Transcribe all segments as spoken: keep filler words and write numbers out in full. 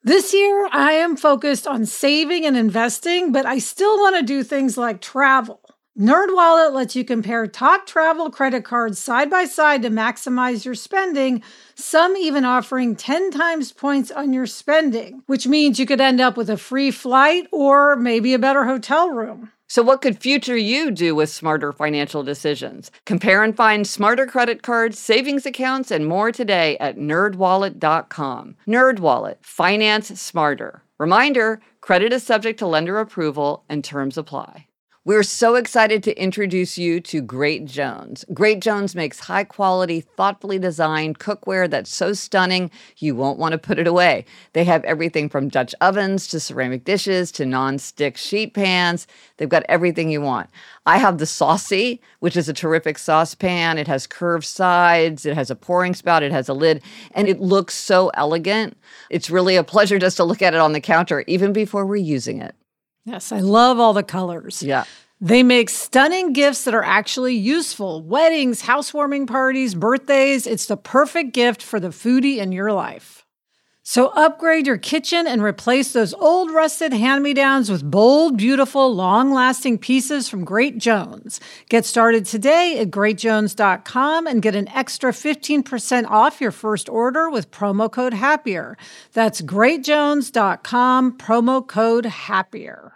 This year, I am focused on saving and investing, but I still want to do things like travel. NerdWallet lets you compare top travel credit cards side by side to maximize your spending, some even offering ten times points on your spending, which means you could end up with a free flight or maybe a better hotel room. So what could future you do with smarter financial decisions? Compare and find smarter credit cards, savings accounts, and more today at nerd wallet dot com. NerdWallet. Finance smarter. Reminder, credit is subject to lender approval and terms apply. We're so excited to introduce you to Great Jones. Great Jones makes high-quality, thoughtfully designed cookware that's so stunning you won't want to put it away. They have everything from Dutch ovens to ceramic dishes to non-stick sheet pans. They've got everything you want. I have the Saucy, which is a terrific saucepan. It has curved sides, it has a pouring spout, it has a lid, and it looks so elegant. It's really a pleasure just to look at it on the counter, even before we're using it. Yes, I love all the colors. Yeah. They make stunning gifts that are actually useful. Weddings, housewarming parties, birthdays. It's the perfect gift for the foodie in your life. So upgrade your kitchen and replace those old rusted hand-me-downs with bold, beautiful, long-lasting pieces from Great Jones. Get started today at great jones dot com and get an extra fifteen percent off your first order with promo code HAPPIER. That's great jones dot com, promo code HAPPIER.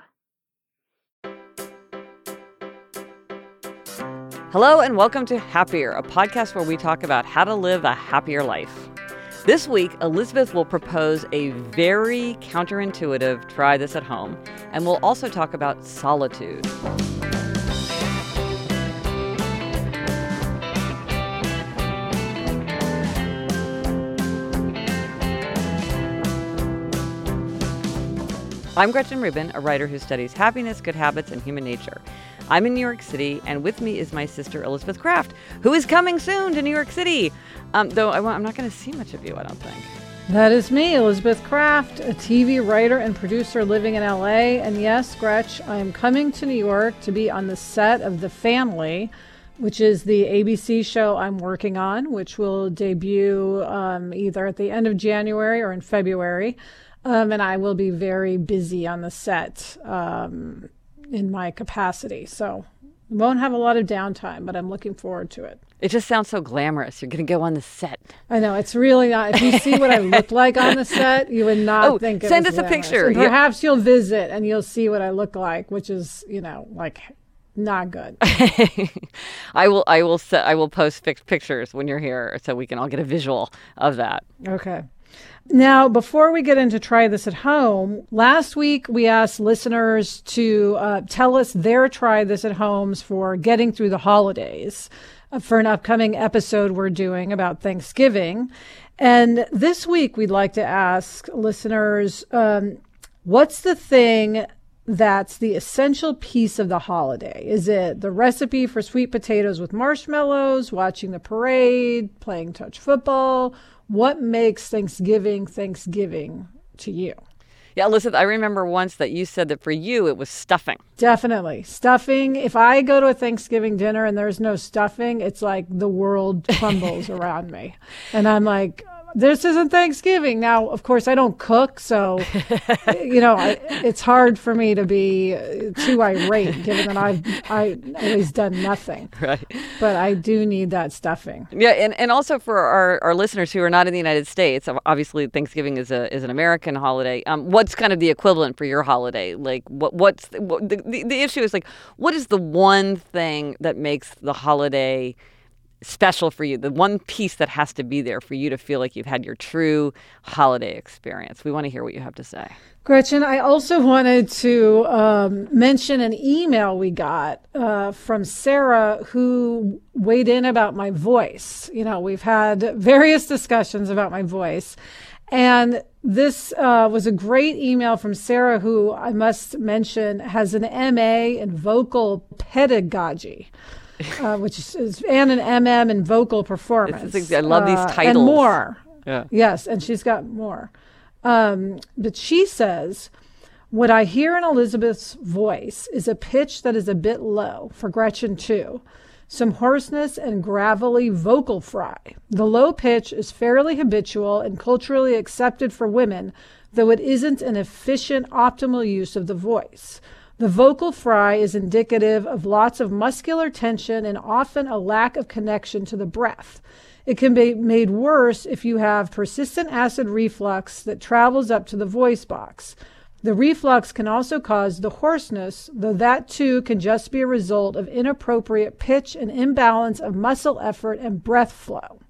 Hello and welcome to Happier, a podcast where we talk about how to live a happier life. This week, Elizabeth will propose a very counterintuitive try this at home, and we'll also talk about solitude. I'm Gretchen Rubin, a writer who studies happiness, good habits, and human nature. I'm in New York City, and with me is my sister, Elizabeth Craft, who is coming soon to New York City. Um, though I, I'm not going to see much of you, I don't think. That is me, Elizabeth Craft, a T V writer and producer living in L A. And yes, Gretch, I am coming to New York to be on the set of The Family, which is the A B C show I'm working on, which will debut um, either at the end of January or in February. Um, and I will be very busy on the set um, in my capacity. So I won't have a lot of downtime, but I'm looking forward to it. It just sounds so glamorous. You're going to go on the set. I know. It's really not. If you see what I look like on the set, you would not oh, think it send was us glamorous. a picture. And perhaps you'll visit and you'll see what I look like, which is, you know, like not good. I will I will I will post pictures when you're here so we can all get a visual of that. Okay. Now, before we get into Try This at Home, last week we asked listeners to uh, tell us their Try This at Homes for getting through the holidays uh, for an upcoming episode we're doing about Thanksgiving. And this week we'd like to ask listeners, um, what's the thing that's the essential piece of the holiday? Is it the recipe for sweet potatoes with marshmallows, watching the parade, playing touch football? What makes Thanksgiving Thanksgiving to you? Yeah, listen, I remember once that you said that for you it was stuffing. Definitely. Stuffing. If I go to a Thanksgiving dinner and there's no stuffing, it's like the world crumbles around me. And I'm like, this isn't Thanksgiving. Now, of course, I don't cook, so, you know, I, it's hard for me to be too irate, given that I've I always done nothing. Right. But I do need that stuffing. Yeah, and, and also for our, our listeners who are not in the United States, obviously Thanksgiving is a is an American holiday. Um, what's kind of the equivalent for your holiday? Like, what what's the, what, the, the the issue is like, what is the one thing that makes the holiday special for you, the one piece that has to be there for you to feel like you've had your true holiday experience? We want to hear what you have to say. Gretchen, I also wanted to um, mention an email we got uh, from Sarah, who weighed in about my voice. You know, we've had various discussions about my voice. And this uh, was a great email from Sarah, who I must mention has an M A in vocal pedagogy. Uh, which is, and an M M in vocal performance. Is, I love these uh, titles. And more. Yeah. Yes, and she's got more. Um, but she says, what I hear in Elizabeth's voice is a pitch that is a bit low, for Gretchen too. Some hoarseness and gravelly vocal fry. The low pitch is fairly habitual and culturally accepted for women, though it isn't an efficient, optimal use of the voice. The vocal fry is indicative of lots of muscular tension and often a lack of connection to the breath. It can be made worse if you have persistent acid reflux that travels up to the voice box. The reflux can also cause the hoarseness, though that too can just be a result of inappropriate pitch and imbalance of muscle effort and breath flow.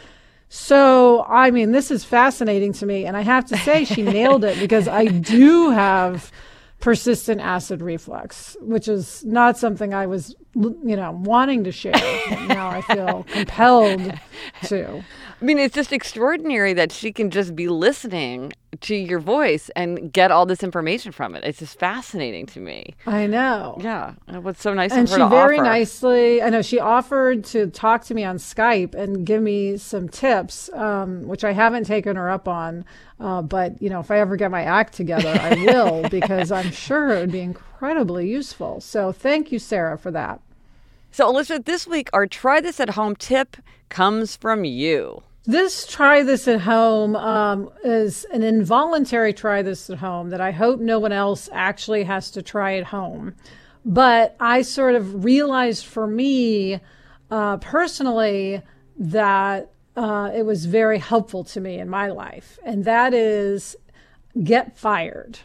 So, I mean, this is fascinating to me. And I have to say she nailed it because I do have persistent acid reflux, which is not something I was, you know, wanting to share. But now I feel compelled to. I mean, it's just extraordinary that she can just be listening to your voice and get all this information from it. It's just fascinating to me. I know. Yeah. What's so nice and of her she to very offer. nicely, I know she offered to talk to me on Skype and give me some tips, um, which I haven't taken her up on. Uh, but, you know, if I ever get my act together, I will, because I'm sure it would be incredibly useful. So thank you, Sarah, for that. So, Elizabeth, this week, our try this at home tip comes from you. This try this at home um, is an involuntary try this at home that I hope no one else actually has to try at home. But I sort of realized for me uh, personally that uh, it was very helpful to me in my life. And that is get fired.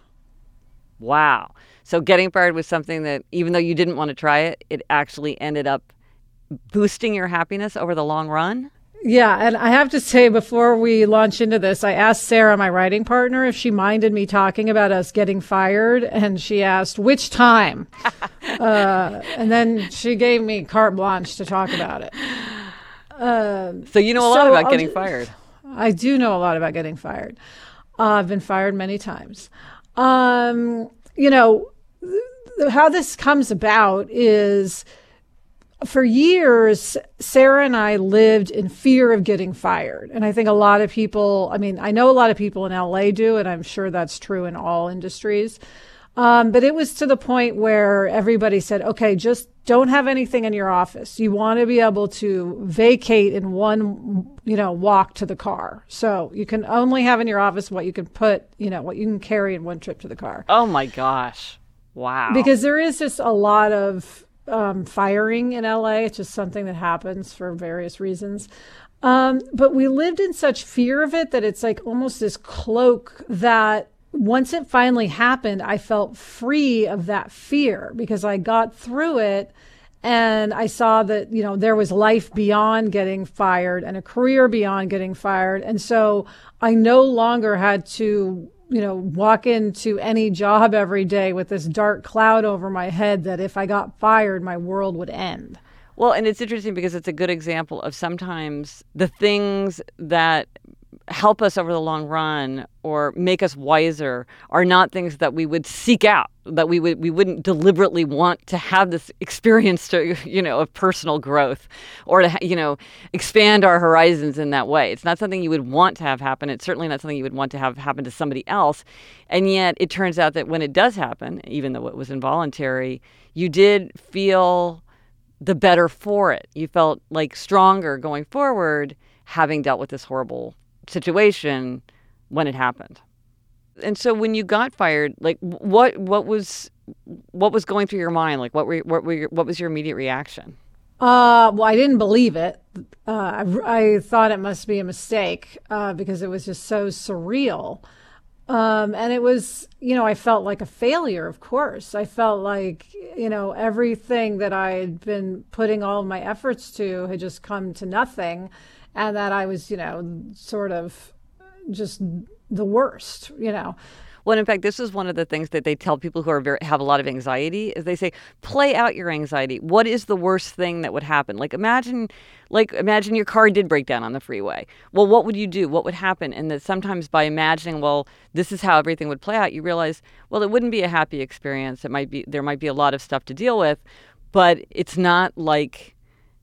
Wow. So getting fired was something that, even though you didn't want to try it, it actually ended up boosting your happiness over the long run? Yeah, and I have to say, before we launch into this, I asked Sarah, my writing partner, if she minded me talking about us getting fired, and she asked, which time? uh, and then she gave me carte blanche to talk about it. Uh, so you know a lot so about I'll getting just, fired. I do know a lot about getting fired. Uh, I've been fired many times. Um, you know, th- how this comes about is... For years, Sarah and I lived in fear of getting fired. And I think a lot of people, I mean, I know a lot of people in L A do, and I'm sure that's true in all industries. Um, but it was to the point where everybody said, okay, just don't have anything in your office. You want to be able to vacate in one, you know, walk to the car. So you can only have in your office what you can put, you know, what you can carry in one trip to the car. Oh, my gosh. Wow. Because there is just a lot of Um, firing in L A. It's just something that happens for various reasons. Um, but we lived in such fear of it that it's like almost this cloak that once it finally happened, I felt free of that fear because I got through it and I saw that, you know, there was life beyond getting fired and a career beyond getting fired. And so I no longer had to, you know, walk into any job every day with this dark cloud over my head that if I got fired, my world would end. Well, and it's interesting because it's a good example of sometimes the things that help us over the long run or make us wiser are not things that we would seek out, that we would we wouldn't deliberately want to have this experience to, you know, of personal growth or to, you know, expand our horizons in that way. It's not something you would want to have happen. It's certainly not something you would want to have happen to somebody else. And yet it turns out that when it does happen, even though it was involuntary, you did feel the better for it. You felt like stronger going forward, having dealt with this horrible situation when it happened. And so when you got fired, like what what was what was going through your mind? Like what were what were your, what was your immediate reaction? Uh, well, I didn't believe it. Uh, I, I thought it must be a mistake uh, because it was just so surreal. Um, and it was, you know, I felt like a failure, of course. I felt like, you know, everything that I had been putting all of my efforts to had just come to nothing. And that I was, you know, sort of just the worst, you know. Well, in fact, this is one of the things that they tell people who are very, have a lot of anxiety is they say, play out your anxiety. What is the worst thing that would happen? Like imagine, like imagine your car did break down on the freeway. Well, what would you do? What would happen? And that sometimes by imagining, well, this is how everything would play out, you realize, well, it wouldn't be a happy experience. It might be, there might be a lot of stuff to deal with, but it's not like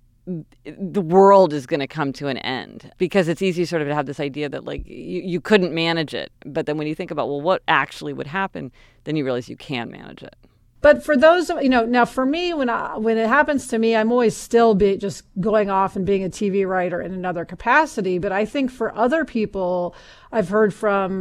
the world is going to come to an end, because it's easy sort of to have this idea that like you, you couldn't manage it. But then when you think about, well, what actually would happen, then you realize you can manage it. But for those, you know, now for me, when I, when it happens to me, I'm always still be just going off and being a T V writer in another capacity. But I think for other people, I've heard from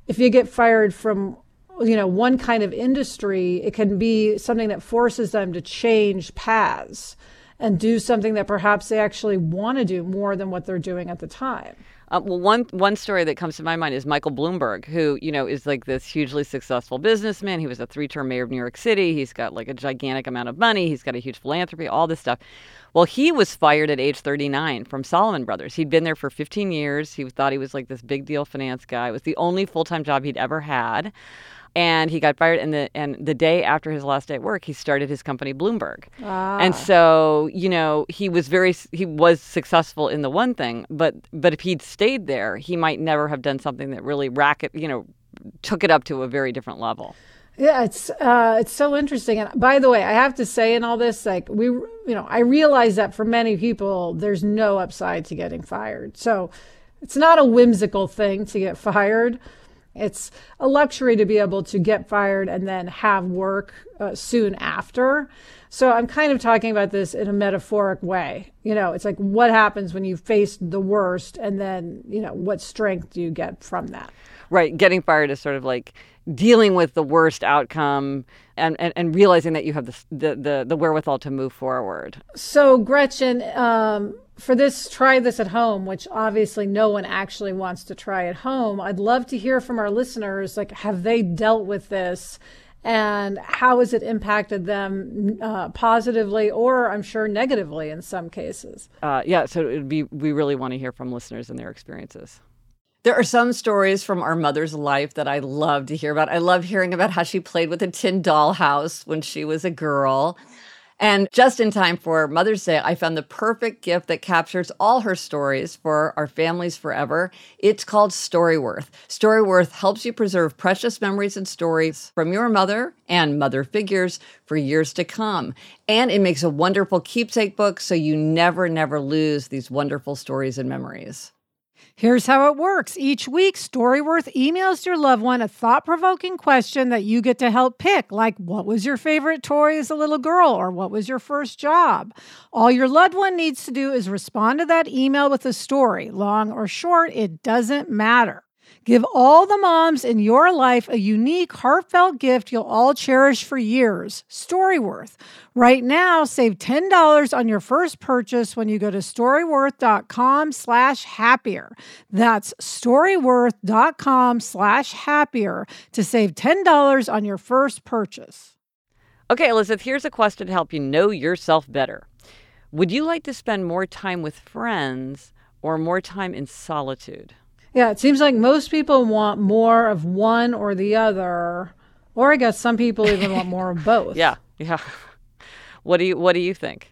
if you get fired from, you know, one kind of industry, it can be something that forces them to change paths and do something that perhaps they actually want to do more than what they're doing at the time. Uh, well, one one story that comes to my mind is Michael Bloomberg, who, you know, is like this hugely successful businessman. He was a three-term mayor of New York City. He's got like a gigantic amount of money. He's got a huge philanthropy, all this stuff. Well, he was fired at age thirty-nine from Salomon Brothers. He'd been there for fifteen years. He thought he was like this big deal finance guy. It was the only full-time job he'd ever had. And he got fired, and the and the day after his last day at work, he started his company Bloomberg. Ah. And so, you know, he was very he was successful in the one thing, but but if he'd stayed there, he might never have done something that really racket, you know, took it up to a very different level. Yeah, it's uh, it's so interesting. And by the way, I have to say in all this, like we, you know, I realize that for many people, there's no upside to getting fired. So it's not a whimsical thing to get fired. It's a luxury to be able to get fired and then have work uh, soon after. So I'm kind of talking about this in a metaphoric way. You know, it's like what happens when you face the worst, and then, you know, what strength do you get from that? Right. Getting fired is sort of like dealing with the worst outcome and, and, and realizing that you have the, the, the, the wherewithal to move forward. So, Gretchen, um, for this, try this at home, which obviously no one actually wants to try at home. I'd love to hear from our listeners, like, have they dealt with this and how has it impacted them uh, positively or I'm sure negatively in some cases? Uh, yeah, so it'd be, we really want to hear from listeners and their experiences. There are some stories from our mother's life that I love to hear about. I love hearing about how she played with a tin dollhouse when she was a girl. And just in time for Mother's Day, I found the perfect gift that captures all her stories for our families forever. It's called Storyworth. Storyworth helps you preserve precious memories and stories from your mother and mother figures for years to come. And it makes a wonderful keepsake book so you never, never lose these wonderful stories and memories. Here's how it works. Each week, Storyworth emails your loved one a thought-provoking question that you get to help pick, like what was your favorite toy as a little girl, or what was your first job? All your loved one needs to do is respond to that email with a story. Long or short, it doesn't matter. Give all the moms in your life a unique, heartfelt gift you'll all cherish for years. Storyworth. Right now, save ten dollars on your first purchase when you go to storyworth.com slash happier. That's storyworth.com slash happier to save ten dollars on your first purchase. Okay, Elizabeth, here's a question to help you know yourself better. Would you like to spend more time with friends or more time in solitude? Yeah, it seems like most people want more of one or the other, or I guess some people even want more of both. Yeah, yeah. What do you What do you think?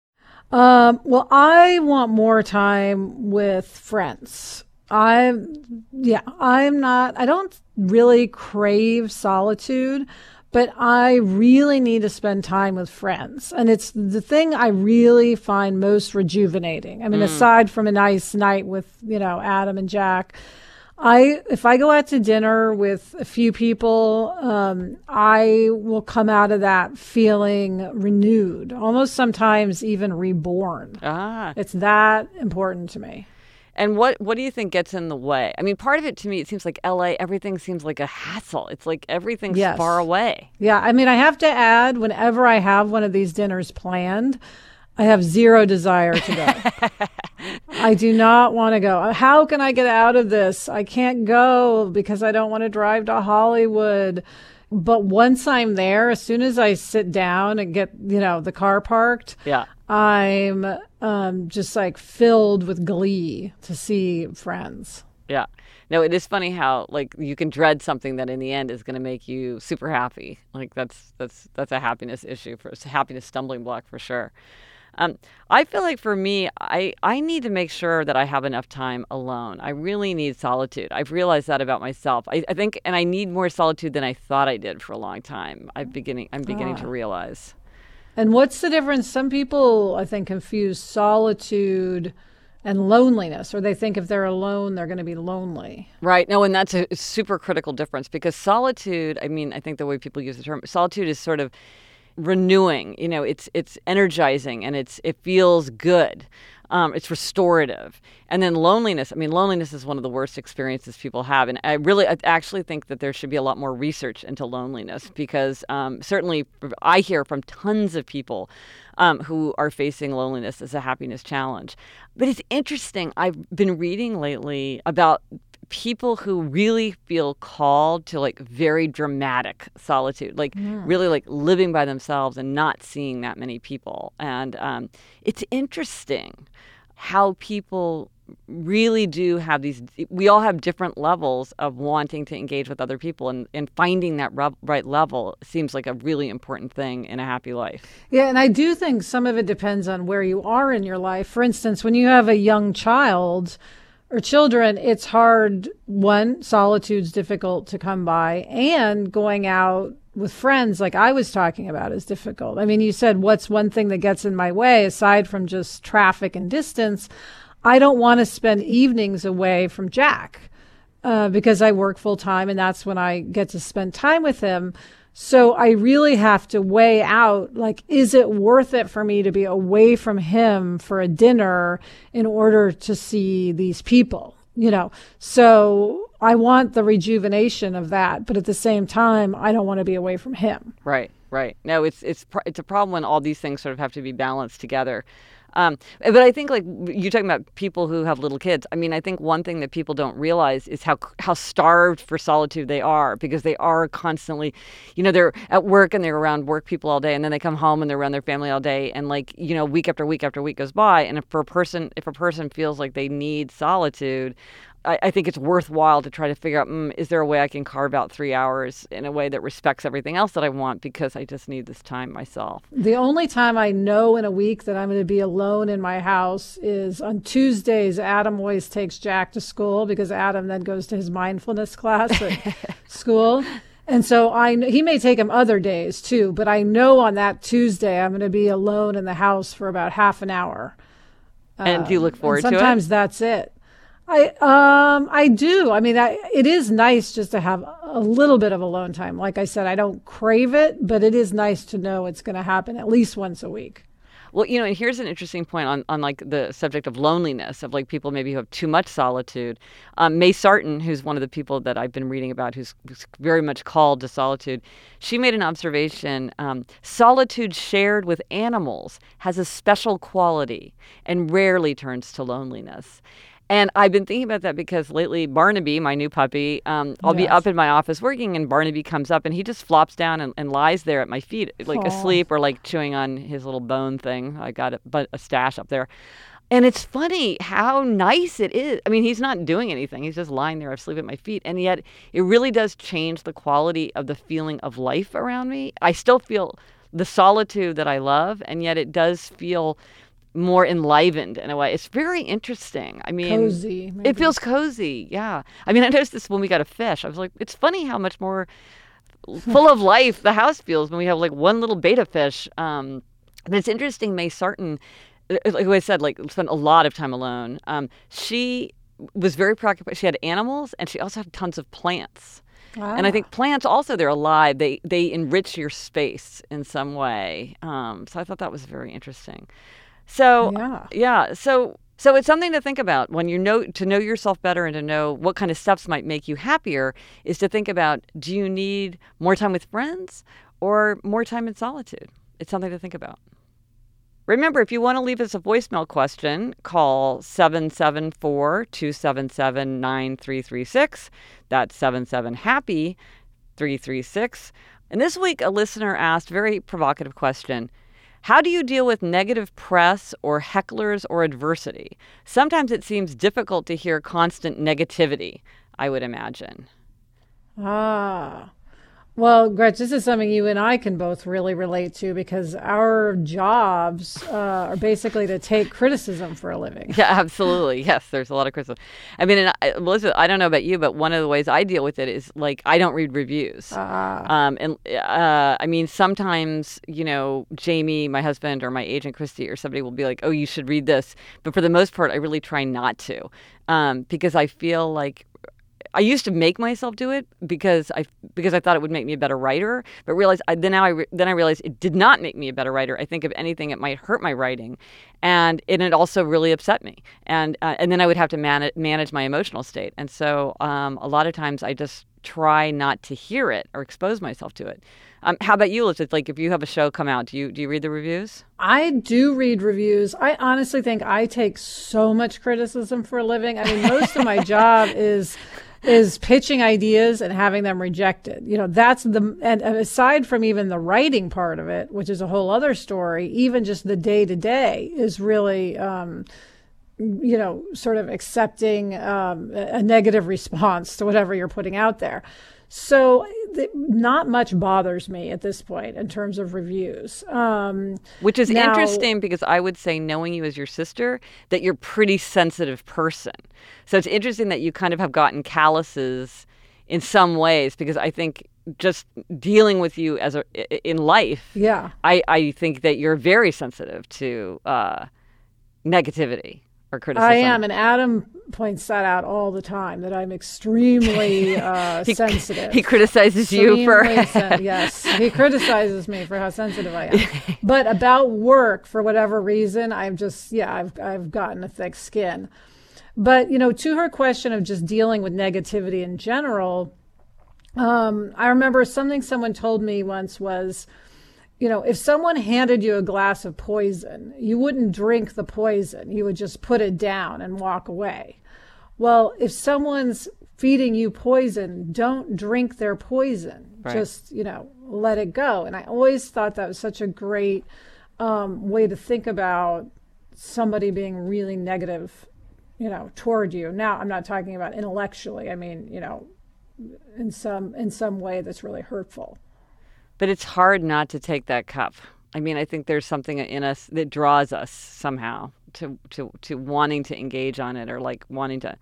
Um, well, I want more time with friends. I'm, yeah, I'm not. I don't really crave solitude, but I really need to spend time with friends. And it's the thing I really find most rejuvenating. I mean, mm. aside from a nice night with, you know, Adam and Jack, I if I go out to dinner with a few people, um, I will come out of that feeling renewed, almost sometimes even reborn. Ah. It's that important to me. And what, what do you think gets in the way? I mean, part of it to me, it seems like L A, everything seems like a hassle. It's like everything's yes. far away. Yeah. I mean, I have to add, whenever I have one of these dinners planned, I have zero desire to go. I do not want to go. How can I get out of this? I can't go because I don't want to drive to Hollywood. But once I'm there, as soon as I sit down and get, you know, the car parked, yeah. I'm um, just like filled with glee to see friends. Yeah. No, it is funny how like you can dread something that in the end is going to make you super happy. Like that's that's that's a happiness issue, for it's a happiness stumbling block for sure. Um, I feel like for me, I, I need to make sure that I have enough time alone. I really need solitude. I've realized that about myself. I, I think, and I need more solitude than I thought I did for a long time. I'm beginning, I'm beginning ah. to realize. And what's the difference? Some people, I think, confuse solitude and loneliness, or they think if they're alone, they're going to be lonely. Right. No, and that's a super critical difference because solitude, I mean, I think the way people use the term, solitude is sort of, renewing. You know, it's it's energizing and it's it feels good. Um, it's restorative. And then loneliness. I mean, loneliness is one of the worst experiences people have. And I really, I actually think that there should be a lot more research into loneliness because um, certainly I hear from tons of people um, who are facing loneliness as a happiness challenge. But it's interesting. I've been reading lately about people who really feel called to like very dramatic solitude, like yeah. really like living by themselves and not seeing that many people. And um, it's interesting how people really do have these, we all have different levels of wanting to engage with other people, and, and finding that re- right level seems like a really important thing in a happy life. Yeah, and I do think some of it depends on where you are in your life. For instance, when you have a young child or children, it's hard. One, solitude's difficult to come by, and going out with friends like I was talking about is difficult. I mean, you said, what's one thing that gets in my way aside from just traffic and distance? I don't want to spend evenings away from Jack uh, because I work full time, and that's when I get to spend time with him. So I really have to weigh out, like, is it worth it for me to be away from him for a dinner in order to see these people? You know, so I want the rejuvenation of that, but at the same time, I don't want to be away from him. Right, right. No, it's it's it's a problem when all these things sort of have to be balanced together. Um, but I think, like, you're talking about people who have little kids. I mean, I think one thing that people don't realize is how how starved for solitude they are, because they are constantly, you know, they're at work and they're around work people all day, and then they come home and they're around their family all day, and, like, you know, week after week after week goes by, and if for a person if a person feels like they need solitude, I, I think it's worthwhile to try to figure out, mm, is there a way I can carve out three hours in a way that respects everything else that I want, because I just need this time myself. The only time I know in a week that I'm going to be alone in my house is on Tuesdays. Adam always takes Jack to school because Adam then goes to his mindfulness class at school. And so I he may take him other days too, but I know on that Tuesday I'm going to be alone in the house for about half an hour. And um, do you look forward to it? Sometimes that's it. I um I do. I mean, I, it is nice just to have a little bit of alone time. Like I said, I don't crave it, but it is nice to know it's going to happen at least once a week. Well, you know, and here's an interesting point on, on like the subject of loneliness, of like people maybe who have too much solitude. Um, May Sarton, who's one of the people that I've been reading about, who's, who's very much called to solitude, she made an observation. Um, solitude shared with animals has a special quality and rarely turns to loneliness. And I've been thinking about that because lately Barnaby, my new puppy, um, I'll yes. be up in my office working, and Barnaby comes up and he just flops down and, and lies there at my feet, like Aww. asleep or like chewing on his little bone thing. I got a, a stash up there. And it's funny how nice it is. I mean, he's not doing anything. He's just lying there asleep at my feet. And yet it really does change the quality of the feeling of life around me. I still feel the solitude that I love, and yet it does feel more enlivened in a way. It's very interesting. I mean, cozy. Maybe. It feels cozy. Yeah. I mean, I noticed this when we got a fish. I was like, it's funny how much more full of life the house feels when we have like one little betta fish. Um, but it's interesting. May Sarton, like I said, like spent a lot of time alone. Um, she was very preoccupied. She had animals, and she also had tons of plants. Ah. And I think plants also, they're alive. They they enrich your space in some way. Um, so I thought that was very interesting. So yeah. yeah, so so it's something to think about when you know to know yourself better and to know what kind of steps might make you happier, is to think about, do you need more time with friends or more time in solitude? It's something to think about. Remember, if you want to leave us a voicemail question, call seven seven four, two seven seven, nine three three six. That's seven seven happy three three six. And this week, a listener asked a very provocative question. How do you deal with negative press or hecklers or adversity? Sometimes it seems difficult to hear constant negativity, I would imagine. Ah. Well, Gretch, this is something you and I can both really relate to, because our jobs uh, are basically to take criticism for a living. Yeah, absolutely. Yes, there's a lot of criticism. I mean, and I, Melissa, I don't know about you, but one of the ways I deal with it is, like, I don't read reviews. Ah. Um, and uh, I mean, sometimes, you know, Jamie, my husband, or my agent, Christy, or somebody will be like, oh, you should read this. But for the most part, I really try not to, um, because I feel like I used to make myself do it because I because I thought it would make me a better writer, but realized I, then now I re, then I realized it did not make me a better writer. I think if anything, it might hurt my writing, and, and it also really upset me. And uh, and then I would have to manage manage my emotional state. And so um, a lot of times I just try not to hear it or expose myself to it. Um, how about you, Liz? It's like if you have a show come out, do you do you read the reviews? I do read reviews. I honestly think I take so much criticism for a living. I mean, most of my job is is pitching ideas and having them rejected. You know, that's the, and aside from even the writing part of it, which is a whole other story, even just the day to day is really, um, you know, sort of accepting um, a negative response to whatever you're putting out there. So th- not much bothers me at this point in terms of reviews. Um, Which is now, interesting because I would say, knowing you as your sister, that you're a pretty sensitive person. So it's interesting that you kind of have gotten calluses in some ways, because I think just dealing with you as a in life, yeah, I, I think that you're very sensitive to uh, negativity. Criticism. I am, and Adam points that out all the time, that I'm extremely uh, he, sensitive. He criticizes extremely you for... sen- yes, he criticizes me for how sensitive I am. But about work, for whatever reason, I'm just, yeah, I've I've gotten a thick skin. But, you know, to her question of just dealing with negativity in general, um, I remember something someone told me once was, you know, if someone handed you a glass of poison, you wouldn't drink the poison. You would just put it down and walk away. Well, if someone's feeding you poison, don't drink their poison. Right. Just, you know, let it go. And I always thought that was such a great um, way to think about somebody being really negative, you know, toward you. Now, I'm not talking about intellectually. I mean, you know, in some in some way that's really hurtful. But it's hard not to take that cup. I mean, I think there's something in us that draws us somehow to to to wanting to engage on it, or like wanting to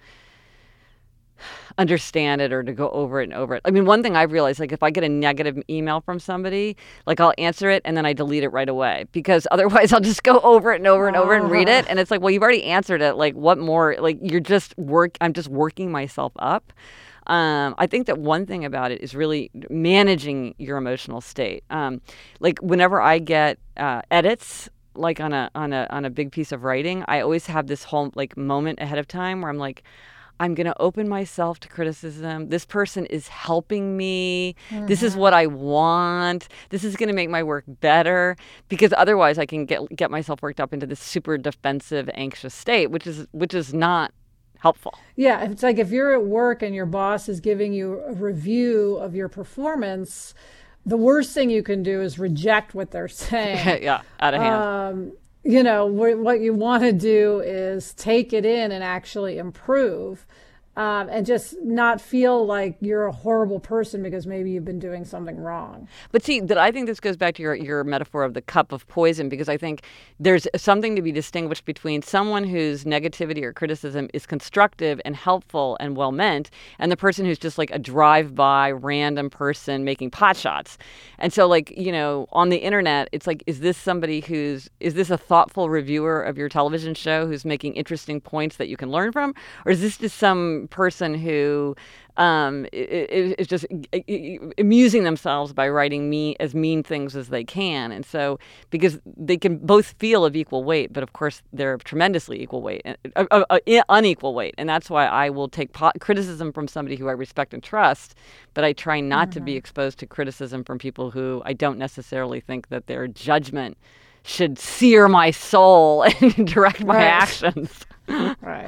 understand it, or to go over it and over it. I mean, one thing I've realized, like if I get a negative email from somebody, like I'll answer it and then I delete it right away, because otherwise I'll just go over it and over and over and read it. And it's like, well, you've already answered it. Like what more? Like you're just work. I'm just working myself up. Um, I think that one thing about it is really managing your emotional state. Um, like whenever I get uh, edits, like on a on a on a big piece of writing, I always have this whole like moment ahead of time where I'm like, I'm going to open myself to criticism. This person is helping me. Mm-hmm. This is what I want. This is going to make my work better, because otherwise I can get get myself worked up into this super defensive, anxious state, which is which is not helpful. Yeah, it's like if you're at work and your boss is giving you a review of your performance, the worst thing you can do is reject what they're saying. Yeah, out of hand. Um, you know, wh- what you want to do is take it in and actually improve, um, and just not feel like you're a horrible person because maybe you've been doing something wrong. But see, that I think this goes back to your, your metaphor of the cup of poison, because I think there's something to be distinguished between someone whose negativity or criticism is constructive and helpful and well-meant, and the person who's just like a drive-by random person making pot shots. And so, like, you know, on the internet, it's like, is this somebody who's, is this a thoughtful reviewer of your television show who's making interesting points that you can learn from? Or is this just some person who um, is, is just amusing themselves by writing me as mean things as they can? And so, because they can both feel of equal weight, but of course they're tremendously equal weight, uh, uh, uh, unequal weight. And that's why I will take po- criticism from somebody who I respect and trust, but I try not mm-hmm. to be exposed to criticism from people who I don't necessarily think that their judgment should sear my soul and direct my right. actions. Right.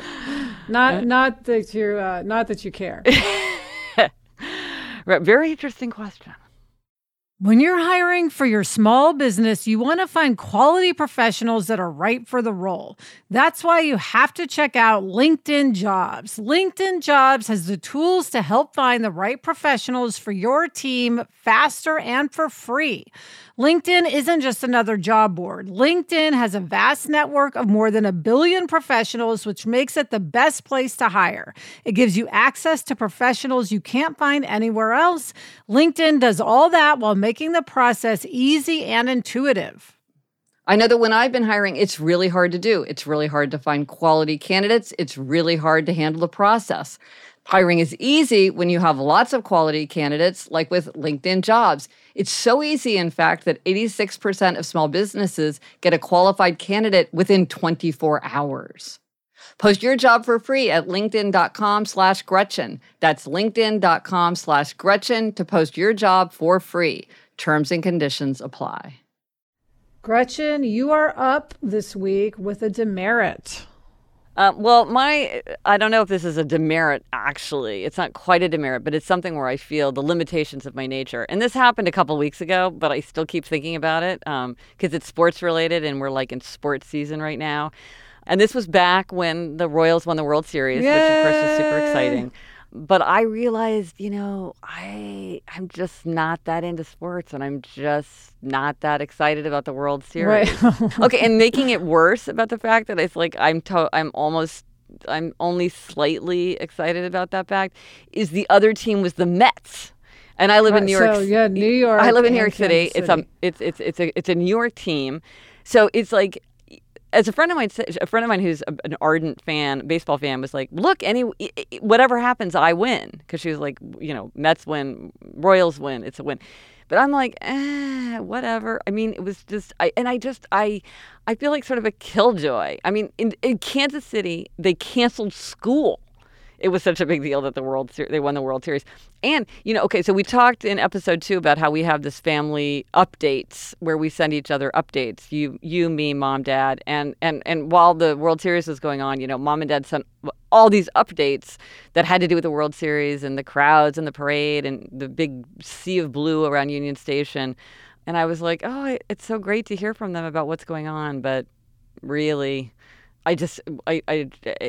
Not not that you uh, not that you care. Right. Very interesting question. When you're hiring for your small business, you want to find quality professionals that are right for the role. That's why you have to check out LinkedIn Jobs. LinkedIn Jobs has the tools to help find the right professionals for your team faster and for free. LinkedIn isn't just another job board. LinkedIn has a vast network of more than a billion professionals, which makes it the best place to hire. It gives you access to professionals you can't find anywhere else. LinkedIn does all that while making the process easy and intuitive. I know that when I've been hiring, it's really hard to do. It's really hard to find quality candidates. It's really hard to handle the process. Hiring is easy when you have lots of quality candidates, like with LinkedIn Jobs. It's so easy, in fact, that eighty-six percent of small businesses get a qualified candidate within twenty-four hours. Post your job for free at linkedin.com slash Gretchen. That's linkedin.com slash Gretchen to post your job for free. Terms and conditions apply. Gretchen, you are up this week with a demerit. Uh, well, my, I don't know if this is a demerit, actually. It's not quite a demerit, but it's something where I feel the limitations of my nature. And this happened a couple weeks ago, but I still keep thinking about it because um, it's sports related and we're like in sports season right now. And this was back when the Royals won the World Series, Yay! Which of course is super exciting. But I realized, you know, I, I'm just not that into sports and I'm just not that excited about the World Series. Right. Okay, and making it worse about the fact that it's like I'm to, I'm almost, I'm only slightly excited about that fact is the other team was the Mets. And I live right, in New York. So, yeah, New York. I live in New York City. City. It's a, it's, it's, it's a, it's a New York team. So it's like, as a friend of mine, a friend of mine who's an ardent fan, baseball fan, was like, "Look, any whatever happens, I win." Because she was like, you know, Mets win, Royals win, it's a win. But I'm like, eh, whatever. I mean, it was just, I and I just, I, I feel like sort of a killjoy. I mean, in, in Kansas City, they canceled school. It was such a big deal that the World Ser- they won the World Series. And, you know, okay, so we talked in episode two about how we have this family updates where we send each other updates, you, you, me, mom, dad. And, and, and while the World Series was going on, you know, mom and dad sent all these updates that had to do with the World Series and the crowds and the parade and the big sea of blue around Union Station. And I was like, oh, it's so great to hear from them about what's going on. But really... I just, I, I,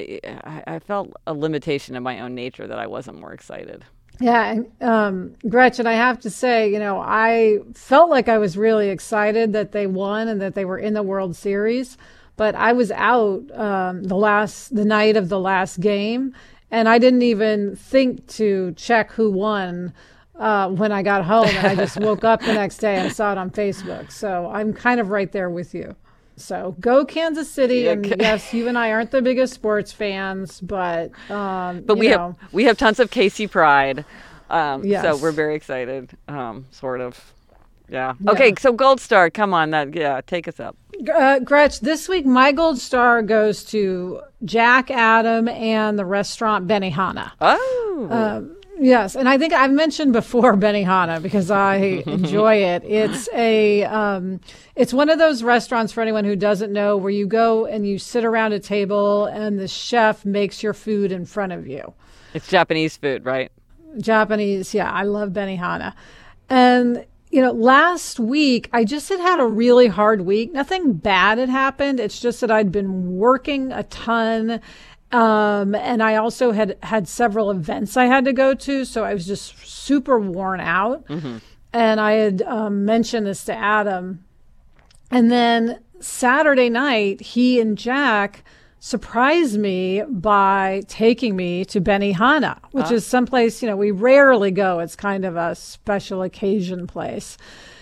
I felt a limitation of my own nature that I wasn't more excited. Yeah, and um, Gretchen, I have to say, you know, I felt like I was really excited that they won and that they were in the World Series, but I was out um, the last, the night of the last game, and I didn't even think to check who won uh, when I got home, and I just woke up the next day and saw it on Facebook. So I'm kind of right there with you. So go Kansas City, yeah, and yes, you and I aren't the biggest sports fans, but um, but we know. have we have tons of K C pride, um, yes. So we're very excited, um, sort of, yeah. yeah. Okay, so Gold Star, come on, that yeah, take us up. Uh, Gretch, this week my Gold Star goes to Jack Adam and the restaurant Benihana. Oh. Um, Yes, and I think I've mentioned before Benihana because I enjoy it. It's a, um, it's one of those restaurants, for anyone who doesn't know, where you go and you sit around a table and the chef makes your food in front of you. It's Japanese food, right? Japanese, yeah. I love Benihana. And, you know, last week I just had had a really hard week. Nothing bad had happened. It's just that I'd been working a ton. Um, and I also had had several events I had to go to, so I was just super worn out. Mm-hmm. And I had um, mentioned this to Adam. And then Saturday night, he and Jack surprised me by taking me to Benihana, which uh. is someplace, you know, we rarely go. It's kind of a special occasion place.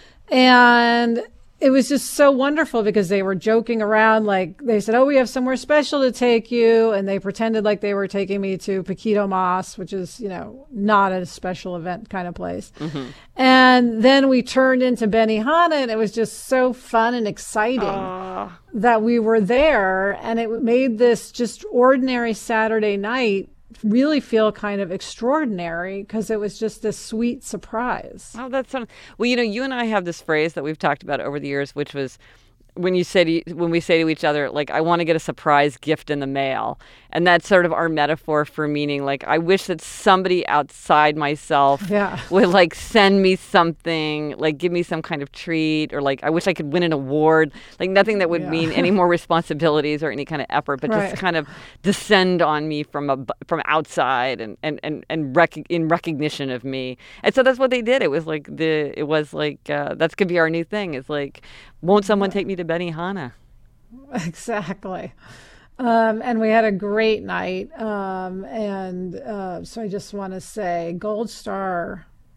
And it was just so wonderful because they were joking around. Like they said, oh, we have somewhere special to take you. And they pretended like they were taking me to Paquito Mas, which is, you know, not a special event kind of place. Mm-hmm. And then we turned into Benihana, and it was just so fun and exciting uh. that we were there. And it made this just ordinary Saturday night really feel kind of extraordinary because it was just this sweet surprise. Oh, that's so, well, you know, you and I have this phrase that we've talked about over the years, which was when you say to, when we say to each other, like, I want to get a surprise gift in the mail. And that's sort of our metaphor for meaning, like, I wish that somebody outside myself yeah. would, like, send me something, like, give me some kind of treat, or, like, I wish I could win an award. Like, nothing that would yeah. mean any more responsibilities or any kind of effort, but right. just kind of descend on me from a, from outside and, and, and, and rec- in recognition of me. And so that's what they did. It was like, the it was like uh, that's going to be our new thing. It's like, won't someone take me to Benihana? Exactly. Um, and we had a great night. Um, and uh, so I just want to say Gold Star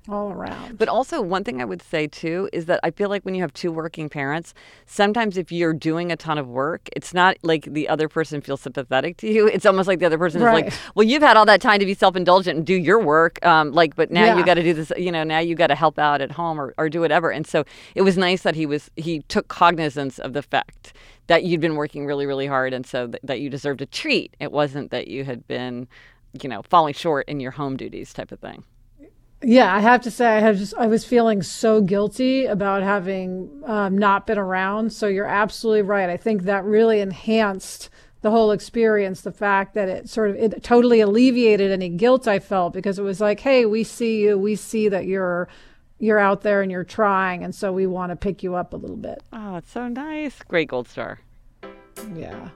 all around. But also, one thing I would say, too, is that I feel like when you have two working parents, sometimes if you're doing a ton of work, it's not like the other person feels sympathetic to you. It's almost like the other person Right. is like, well, you've had all that time to be self-indulgent and do your work. Um, like, but now Yeah. you got to do this, you know, now you got to help out at home or, or do whatever. And so it was nice that he was, he took cognizance of the fact that you'd been working really, really hard. And so th- that you deserved a treat. It wasn't that you had been, you know, falling short in your home duties type of thing. Yeah, I have to say, I have just I was feeling so guilty about having um, not been around. So you're absolutely right. I think that really enhanced the whole experience. The fact that it sort of it totally alleviated any guilt I felt, because it was like, hey, we see you, we see that you're you're out there and you're trying, and so we want to pick you up a little bit. Oh, it's so nice. Great gold star. Yeah.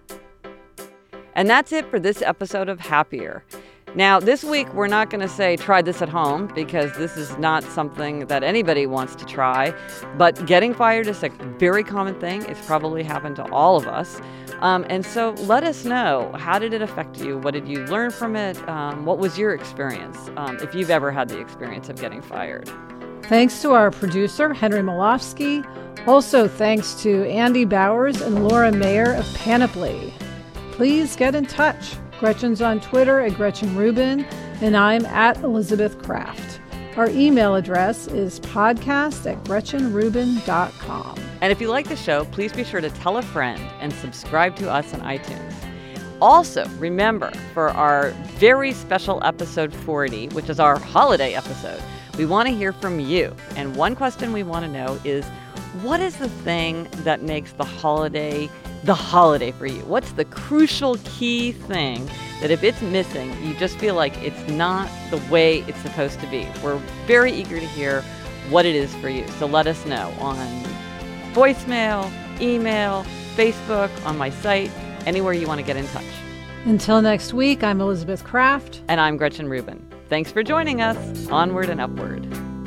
And that's it for this episode of Happier. Now, this week, we're not going to say try this at home because this is not something that anybody wants to try. But getting fired is a very common thing. It's probably happened to all of us. Um, and so let us know, how did it affect you? What did you learn from it? Um, what was your experience, um, if you've ever had the experience of getting fired? Thanks to our producer, Henry Malofsky. Also, thanks to Andy Bowers and Laura Mayer of Panoply. Please get in touch. Gretchen's on Twitter at Gretchen Rubin, and I'm at Elizabeth Kraft. Our email address is podcast at gretchen rubin dot com. And if you like the show, please be sure to tell a friend and subscribe to us on iTunes. Also, remember, for our very special episode forty, which is our holiday episode, we want to hear from you. And one question we want to know is, what is the thing that makes the holiday the holiday for you? What's the crucial key thing that if it's missing, you just feel like it's not the way it's supposed to be? We're very eager to hear what it is for you. So let us know on voicemail, email, Facebook, on my site, anywhere you want to get in touch. Until next week, I'm Elizabeth Kraft. And I'm Gretchen Rubin. Thanks for joining us. Onward and upward.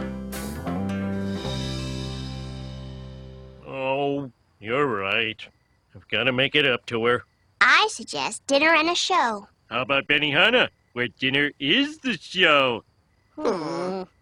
Oh, you're right. I've got to make it up to her. I suggest dinner and a show. How about Benihana, where dinner is the show? Hmm.